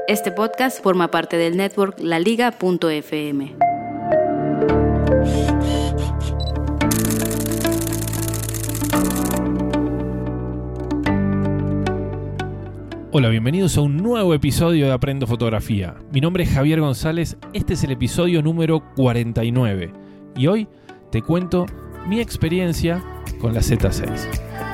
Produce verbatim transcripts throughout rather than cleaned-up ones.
Este podcast forma parte del network la liga punto efe eme. Hola, bienvenidos a un nuevo episodio de Aprendo Fotografía. Mi nombre es Javier González, este es el episodio número cuarenta y nueve y hoy te cuento mi experiencia con la zeta seis.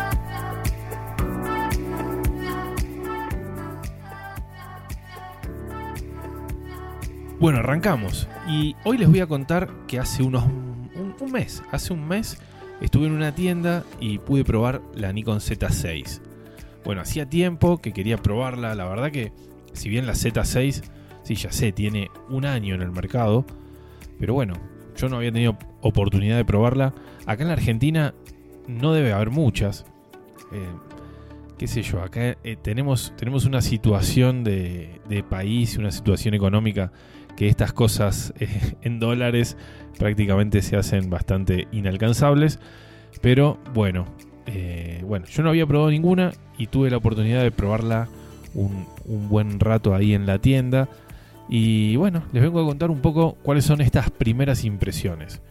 Bueno, arrancamos y hoy les voy a contar que hace unos un, un mes, hace un mes estuve en una tienda y pude probar la Nikon zeta seis. Bueno, hacía tiempo que quería probarla, la verdad que si bien la zeta seis, sí ya sé, tiene un año en el mercado, pero bueno, yo no había tenido oportunidad de probarla. Acá en la Argentina no debe haber muchas, eh, qué sé yo, acá eh, tenemos, tenemos una situación de, de país, una situación económica que estas cosas eh, en dólares prácticamente se hacen bastante inalcanzables, pero bueno, eh, bueno, yo no había probado ninguna y tuve la oportunidad de probarla un, un buen rato ahí en la tienda y bueno, les vengo a contar un poco cuáles son estas primeras impresiones.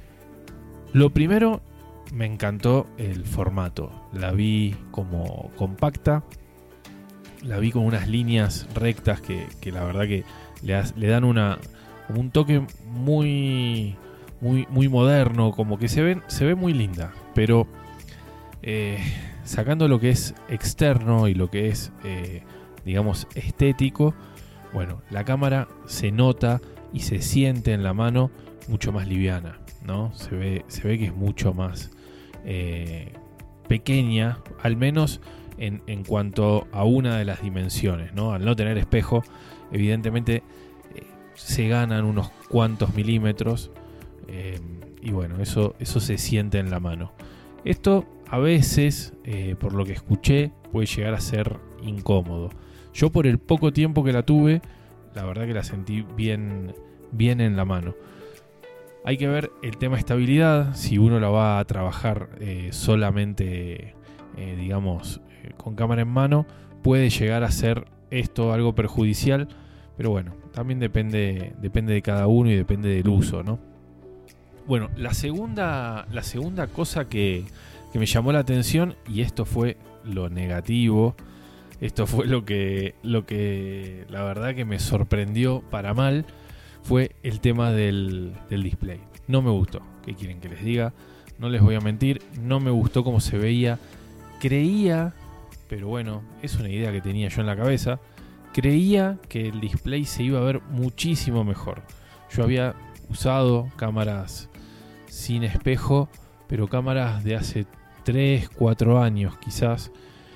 Lo primero, me encantó el formato, la vi como compacta, la vi con unas líneas rectas que, que la verdad que le, has, le dan una, un toque muy, muy, muy moderno, como que se, ven, se ve muy linda, pero eh, sacando lo que es externo y lo que es, eh, digamos, estético, bueno, la cámara se nota y se siente en la mano mucho más liviana, ¿no? Se ve, se ve que es mucho más eh, pequeña, al menos en, en cuanto a una de las dimensiones, ¿no? Al no tener espejo, evidentemente eh, se ganan unos cuantos milímetros eh, y bueno, eso, eso se siente en la mano. Esto a veces, eh, por lo que escuché, puede llegar a ser incómodo. Yo por el poco tiempo que la tuve, la verdad que la sentí bien, bien en la mano. Hay que ver el tema estabilidad, si uno la va a trabajar eh, solamente, eh, digamos, eh, con cámara en mano, puede llegar a ser esto algo perjudicial, pero bueno, también depende, depende de cada uno y depende del uso, ¿no? Bueno, la segunda, la segunda cosa que, que me llamó la atención, y esto fue lo negativo, esto fue lo que, lo que la verdad que me sorprendió para mal, fue el tema del, del display. No me gustó. ¿Qué quieren que les diga? No les voy a mentir, no me gustó cómo se veía. Creía, pero bueno, es una idea que tenía yo en la cabeza, creía que el display se iba a ver muchísimo mejor. Yo había usado cámaras sin espejo, pero cámaras de hace tres, cuatro años quizás,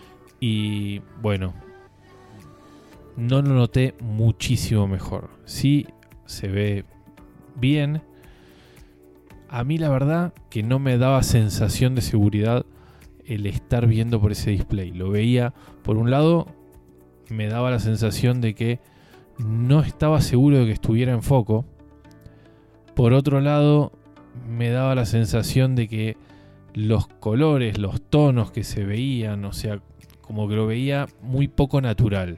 y bueno, no lo noté muchísimo mejor. Sí, se ve bien. A mí la verdad que no me daba sensación de seguridad el estar viendo por ese display. Lo veía, por un lado, me daba la sensación de que no estaba seguro de que estuviera en foco. Por otro lado, me daba la sensación de que los colores, los tonos que se veían, o sea, como que lo veía muy poco natural.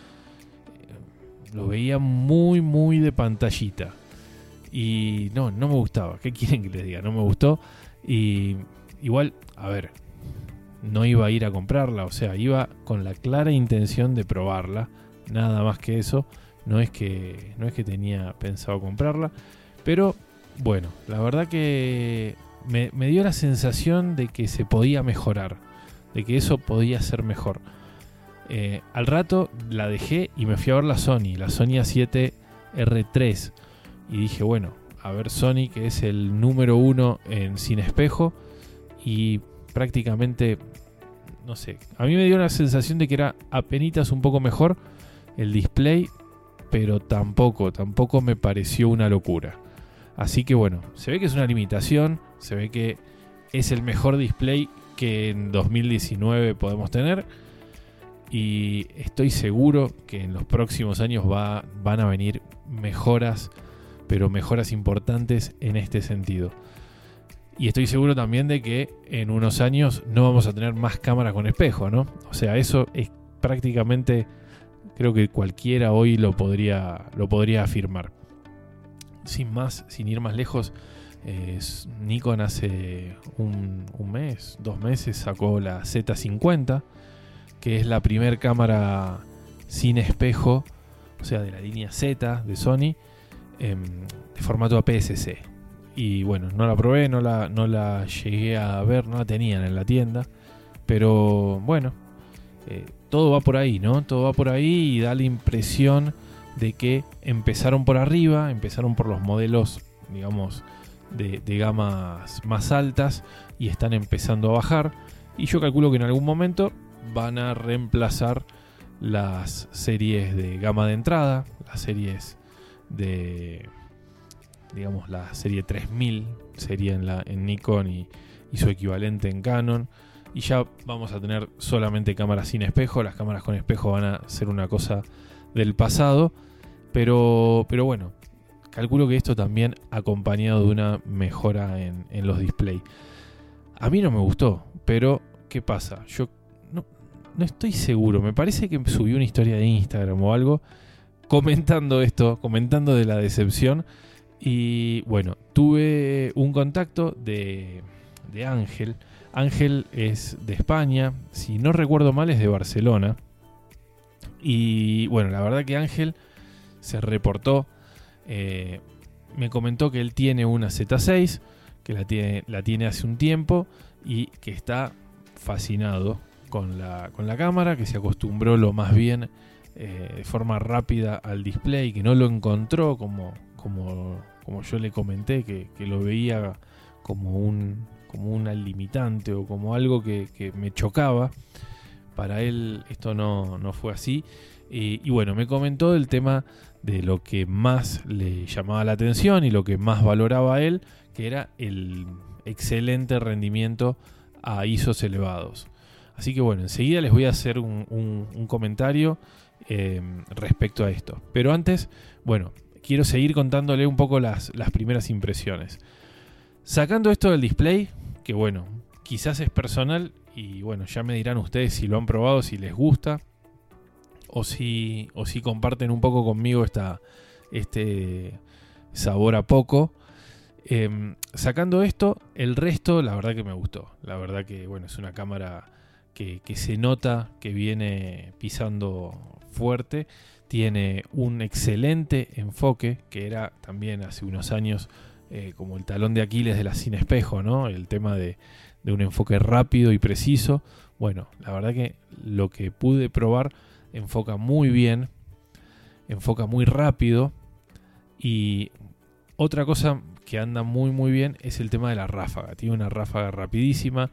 Lo veía muy, muy de pantallita. Y no, no me gustaba. ¿Qué quieren que les diga? No me gustó. Y igual, a ver, no iba a ir a comprarla. O sea, iba con la clara intención de probarla. Nada más que eso. No es que, no es que tenía pensado comprarla. Pero, bueno, la verdad que me, me dio la sensación de que se podía mejorar. De que eso podía ser mejor. Eh, al rato la dejé y me fui a ver la Sony, la Sony A siete R tres, y dije, bueno, a ver Sony, que es el número uno en sin espejo, y prácticamente, no sé, a mí me dio la sensación de que era apenitas un poco mejor el display, pero tampoco, tampoco me pareció una locura. Así que bueno, se ve que es una limitación, se ve que es el mejor display que en dos mil diecinueve podemos tener. Y estoy seguro que en los próximos años va, van a venir mejoras, pero mejoras importantes en este sentido. Y estoy seguro también de que en unos años no vamos a tener más cámaras con espejo, ¿no? O sea, eso es prácticamente creo que cualquiera hoy lo podría, lo podría afirmar. Sin más, sin ir más lejos, eh, Nikon hace un, un mes, dos meses sacó la Z cincuenta, que es la primer cámara sin espejo, o sea, de la línea Z de Sony, eh, de formato A P S C. Y bueno, no la probé, no la, no la llegué a ver, no la tenían en la tienda, pero bueno, eh, todo va por ahí, ¿no? Todo va por ahí y da la impresión de que empezaron por arriba, empezaron por los modelos, digamos, de, de gamas más altas y están empezando a bajar. Y yo calculo que en algún momento van a reemplazar las series de gama de entrada, las series de, digamos, la serie tres mil sería en, la, en Nikon y, y su equivalente en Canon. Y ya vamos a tener solamente cámaras sin espejo. Las cámaras con espejo van a ser una cosa del pasado, pero, pero bueno, calculo que esto también acompañado de una mejora en, en los displays. A mí no me gustó, pero ¿qué pasa? Yo no, no estoy seguro, me parece que subí una historia de Instagram o algo comentando esto, comentando de la decepción. Y bueno, tuve un contacto de, de Ángel. Ángel es de España, si no recuerdo mal es de Barcelona. Y bueno, la verdad que Ángel se reportó, eh, me comentó que él tiene una Z seis, que la tiene, la tiene hace un tiempo y que está fascinado con la, con la cámara, que se acostumbró lo más bien eh, de forma rápida al display, que no lo encontró como, como, como yo le comenté, que, que lo veía como un, como una limitante o como algo que, que me chocaba. Para él esto no, no fue así. Y, y bueno, me comentó el tema de lo que más le llamaba la atención y lo que más valoraba a él, que era el excelente rendimiento a I S Os elevados. Así que bueno, enseguida les voy a hacer un, un, un comentario eh, respecto a esto. Pero antes, bueno, quiero seguir contándole un poco las, las primeras impresiones. Sacando esto del display, que bueno, quizás es personal y bueno, ya me dirán ustedes si lo han probado, si les gusta o si, o si comparten un poco conmigo esta, este sabor a poco. Eh, sacando esto, el resto la verdad que me gustó. La verdad que bueno, es una cámara que, que se nota que viene pisando fuerte. Tiene un excelente enfoque, que era también hace unos años eh, como el talón de Aquiles de la sin espejo, ¿no? El tema de, de un enfoque rápido y preciso. Bueno, la verdad que lo que pude probar enfoca muy bien, enfoca muy rápido. Y otra cosa que anda muy muy bien es el tema de la ráfaga. Tiene una ráfaga rapidísima,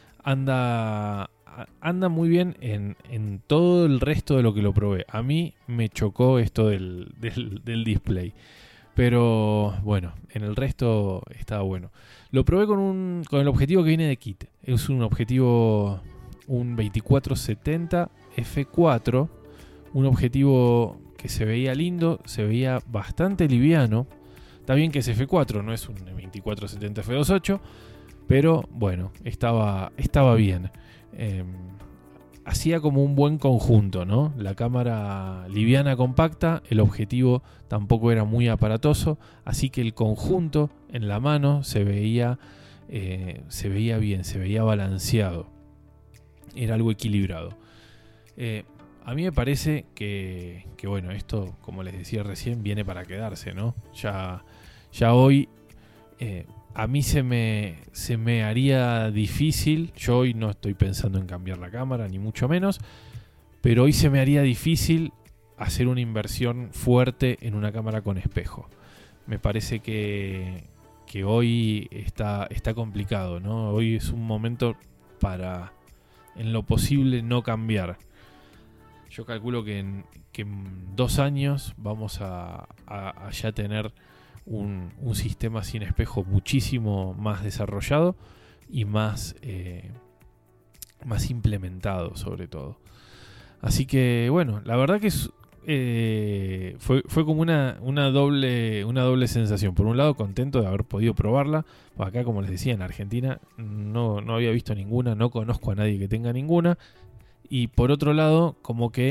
anda, anda muy bien en, en todo el resto de lo que lo probé. A mí me chocó esto del, del, del display, pero bueno, en el resto estaba bueno. Lo probé con, un, con el objetivo que viene de kit. Es un objetivo, un veinticuatro setenta efe cuatro, un objetivo que se veía lindo, se veía bastante liviano. Está bien que es efe cuatro, no es un veinticuatro setenta efe dos punto ocho, pero bueno, estaba, estaba bien. Eh, hacía como un buen conjunto, ¿no? La cámara liviana, compacta, el objetivo tampoco era muy aparatoso, así que el conjunto en la mano se veía, eh, se veía bien, se veía balanceado. Era algo equilibrado. Eh, a mí me parece que, que, bueno, esto, como les decía recién, viene para quedarse, ¿no? Ya, ya hoy eh, a mí se me, se me haría difícil. Yo hoy no estoy pensando en cambiar la cámara, ni mucho menos, pero hoy se me haría difícil hacer una inversión fuerte en una cámara con espejo. Me parece que, que hoy está, está complicado, ¿no? Hoy es un momento para, en lo posible, no cambiar. Yo calculo que en, que en dos años vamos a, a, a ya tener un, un sistema sin espejo muchísimo más desarrollado y más, eh, más implementado sobre todo. Así que bueno, la verdad que es, eh, fue, fue como una, una, doble, una doble sensación. Por un lado, contento de haber podido probarla. Acá, como les decía, en Argentina no, no había visto ninguna, no conozco a nadie que tenga ninguna. Y por otro lado, como que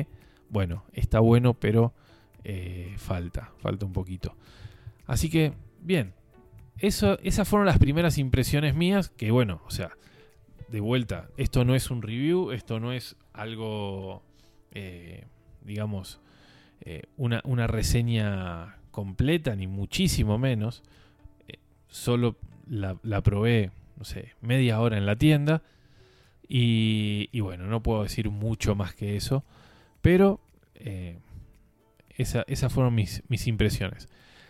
bueno, está bueno, pero eh, falta, falta un poquito. Así que, bien, eso, esas fueron las primeras impresiones mías, que bueno, o sea, de vuelta, esto no es un review, esto no es algo, eh, digamos, eh, una, una reseña completa, ni muchísimo menos. Eh, solo la, la probé, no sé, media hora en la tienda. Y, y bueno, no puedo decir mucho más que eso. Pero eh, esa, esas fueron mis, mis impresiones.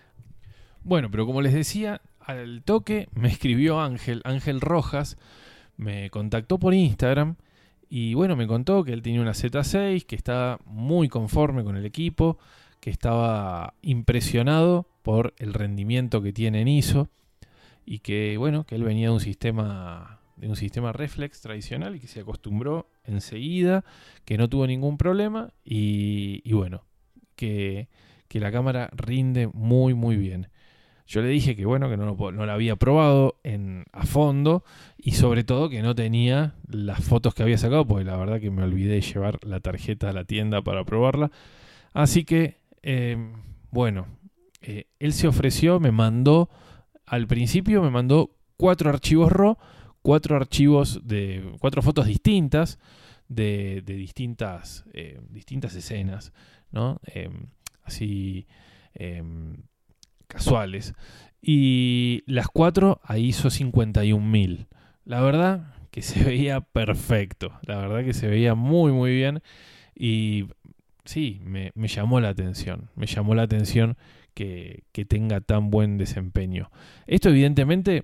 Bueno, pero como les decía, al toque me escribió Ángel, Ángel Rojas. Me contactó por Instagram y bueno, me contó que él tenía una Z seis, que estaba muy conforme con el equipo, que estaba impresionado por el rendimiento que tiene en I S O y que bueno, que él venía de un sistema de un sistema reflex tradicional y que se acostumbró enseguida, que no tuvo ningún problema y, y bueno, que, que la cámara rinde muy muy bien. Yo le dije que bueno, que no lo, no la había probado en, a fondo y sobre todo que no tenía las fotos que había sacado, porque la verdad que me olvidé de llevar la tarjeta a la tienda para probarla. Así que, eh, bueno, eh, él se ofreció, me mandó, al principio me mandó cuatro archivos RAW, cuatro archivos de, cuatro fotos distintas de, de distintas, eh, distintas escenas, ¿no? Eh, así... Eh, casuales, y las cuatro a I S O cincuenta y un mil. La verdad que se veía perfecto, la verdad que se veía muy muy bien y sí, me, me llamó la atención, me llamó la atención que, que tenga tan buen desempeño. Esto evidentemente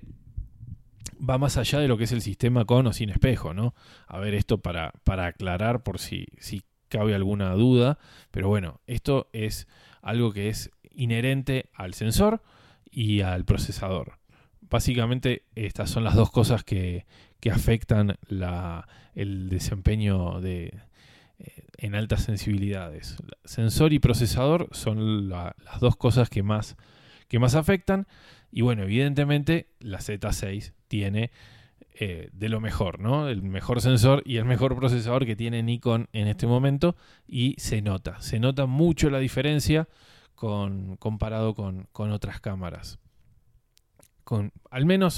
va más allá de lo que es el sistema con o sin espejo, ¿no? A ver, esto para, para aclarar por si, si cabe alguna duda, pero bueno, esto es algo que es inherente al sensor y al procesador. Básicamente estas son las dos cosas que, que afectan la, el desempeño de, eh, en altas sensibilidades. Sensor y procesador son la, las dos cosas que más, que más afectan y bueno, evidentemente la Z seis tiene eh, de lo mejor, ¿no? El mejor sensor y el mejor procesador que tiene Nikon en este momento y se nota, se nota mucho la diferencia Con, comparado con, con otras cámaras. Con, al menos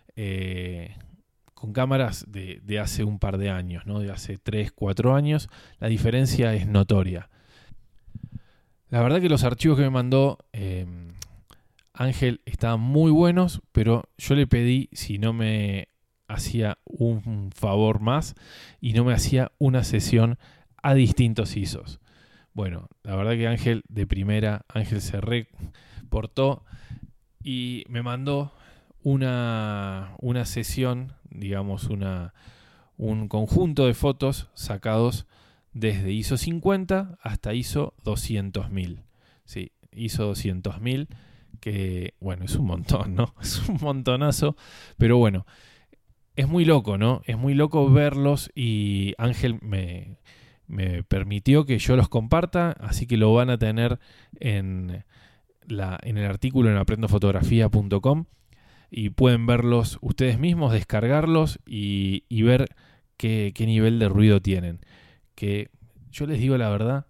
eh, con cámaras de, de hace un par de años, ¿no? De hace tres, cuatro años, la diferencia es notoria. La verdad que los archivos que me mandó eh, Ángel estaban muy buenos, pero yo le pedí si no me hacía un favor más y no me hacía una sesión a distintos I S Os. Bueno, la verdad que Ángel de primera, Ángel se reportó y me mandó una, una sesión, digamos, una, un conjunto de fotos sacados desde I S O cincuenta hasta I S O doscientos mil. Sí, I S O doscientos mil, que bueno, es un montón, ¿no? Es un montonazo, pero bueno, es muy loco, ¿no? Es muy loco verlos y Ángel me... me permitió que yo los comparta, así que lo van a tener en, la, en el artículo en aprendo fotografía punto com y pueden verlos ustedes mismos, descargarlos y, y ver qué, qué nivel de ruido tienen. Que yo les digo la verdad,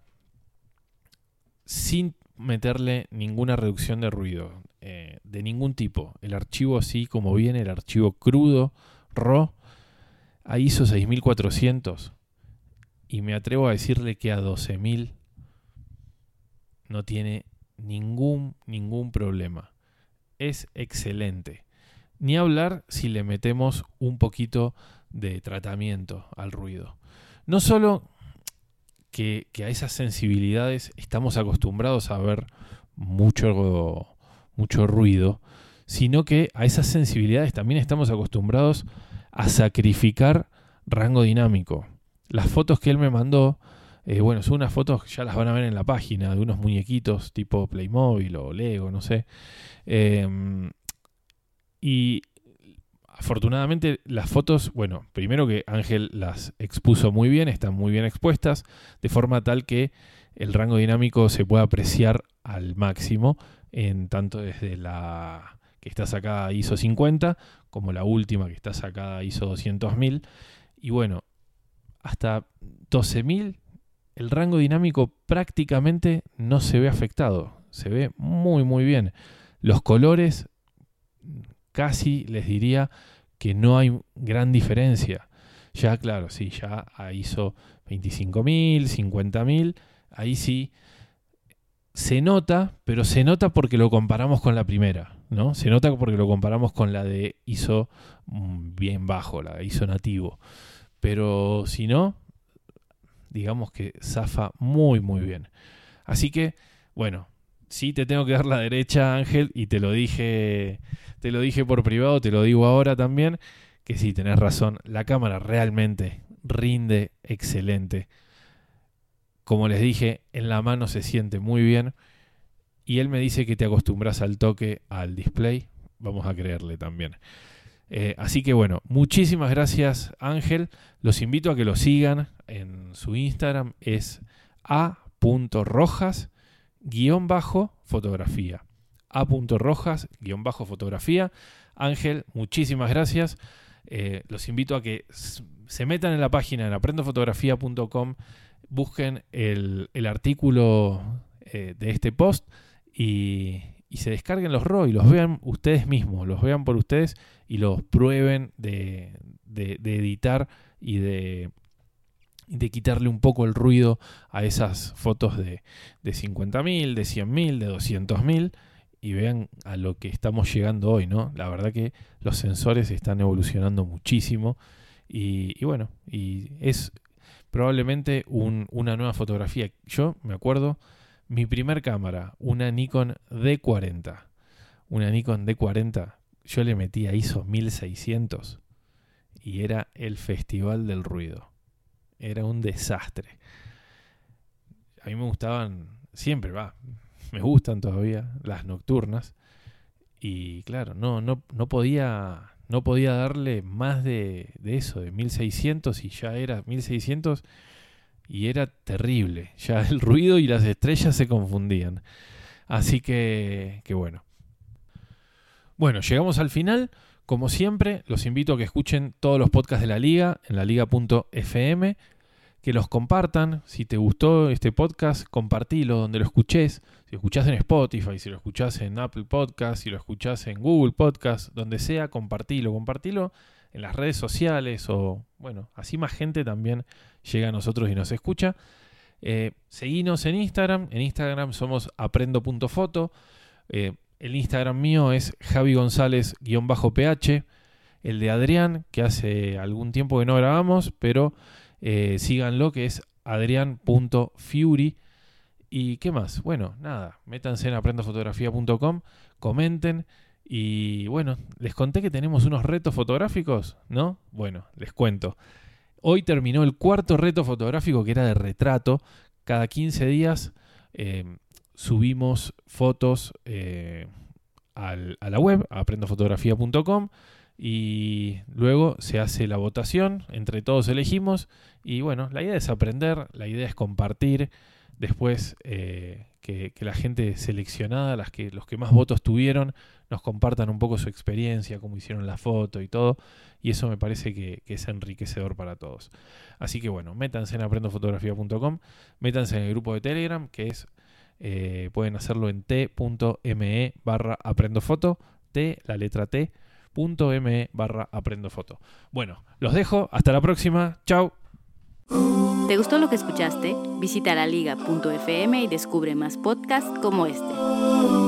sin meterle ninguna reducción de ruido, eh, de ningún tipo. El archivo así como viene, el archivo crudo, RAW, a I S O seis mil cuatrocientos. Y me atrevo a decirle que a doce mil no tiene ningún, ningún problema. Es excelente. Ni hablar si le metemos un poquito de tratamiento al ruido. No solo que, que a esas sensibilidades estamos acostumbrados a ver mucho, mucho ruido, sino que a esas sensibilidades también estamos acostumbrados a sacrificar rango dinámico. Las fotos que él me mandó, eh, bueno, son unas fotos que ya las van a ver en la página, de unos muñequitos tipo Playmobil o Lego, no sé. Eh, y afortunadamente las fotos, bueno, primero que Ángel las expuso muy bien, están muy bien expuestas, de forma tal que el rango dinámico se puede apreciar al máximo, en tanto desde la que está sacada a I S O cincuenta como la última que está sacada a I S O doscientos mil. Y bueno, hasta doce mil el rango dinámico prácticamente no se ve afectado. Se ve muy muy bien. Los colores casi les diría que no hay gran diferencia. Ya claro, sí, ya a I S O veinticinco mil, cincuenta mil, ahí sí se nota, pero se nota porque lo comparamos con la primera, ¿no? Se nota porque lo comparamos con la de I S O bien bajo, la de I S O nativo. Pero si no, digamos que zafa muy muy bien. Así que, bueno, sí te tengo que dar la derecha, Ángel, y te lo dije, te lo dije por privado, te lo digo ahora también, que sí, tenés razón, la cámara realmente rinde excelente. Como les dije, en la mano se siente muy bien, y él me dice que te acostumbras al toque, al display, vamos a creerle también. Eh, así que bueno, muchísimas gracias, Ángel. Los invito a que lo sigan en su Instagram, es a punto rojas guión bajo fotografía. a punto rojas guión bajo fotografía. Ángel, muchísimas gracias. Eh, los invito a que se metan en la página en aprendo fotografía punto com, busquen el, el artículo eh, de este post y, y se descarguen los R A W y los vean ustedes mismos, los vean por ustedes y los prueben de, de, de editar y de, de quitarle un poco el ruido a esas fotos de, de cincuenta mil, de cien mil, de doscientos mil. Y vean a lo que estamos llegando hoy, ¿no? La verdad que los sensores están evolucionando muchísimo y, y bueno, y es probablemente un, una nueva fotografía. Yo me acuerdo, mi primer cámara, una Nikon D cuarenta. Una Nikon D cuarenta, yo le metí a I S O mil seiscientos y era el festival del ruido. Era un desastre. A mí me gustaban, siempre va... me gustan todavía las nocturnas y claro, no, no, no podía no podía darle más de, de eso, de mil seiscientos, y ya era mil seiscientos y era terrible, ya el ruido y las estrellas se confundían. Así que, que bueno. Bueno, llegamos al final. Como siempre, los invito a que escuchen todos los podcasts de la Liga en la liga punto f m, que los compartan. Si te gustó este podcast, compartilo donde lo escuches. Si lo escuchás en Spotify, si lo escuchás en Apple Podcast, si lo escuchás en Google Podcast, donde sea, compartilo. Compartilo en las redes sociales o, bueno, así más gente también llega a nosotros y nos escucha. Eh, seguinos en Instagram. En Instagram somos aprendo punto foto. Eh, el Instagram mío es javi gonzález guión bajo p h. El de Adrián, que hace algún tiempo que no grabamos, pero... Eh, síganlo, que es adrian punto fury. ¿Y qué más? Bueno, nada, métanse en aprendo fotografía punto com, comenten y bueno, les conté que tenemos unos retos fotográficos, ¿no? Bueno, les cuento. Hoy terminó el cuarto reto fotográfico, que era de retrato. Cada quince días eh, subimos fotos eh, al, a la web, a aprendo fotografía punto com. Y luego se hace la votación, entre todos elegimos y bueno, la idea es aprender, la idea es compartir, después eh, que, que la gente seleccionada, las que, los que más votos tuvieron, nos compartan un poco su experiencia, cómo hicieron la foto y todo, y eso me parece que, que es enriquecedor para todos. Así que bueno, métanse en aprendo fotografía punto com, métanse en el grupo de Telegram, que es, eh, pueden hacerlo en t punto m e barra aprendofoto, T, la letra T, .me barra aprendo foto. Bueno, los dejo, hasta la próxima, chao. ¿Te gustó lo que escuchaste? Visita la liga punto f m y descubre más podcasts como este.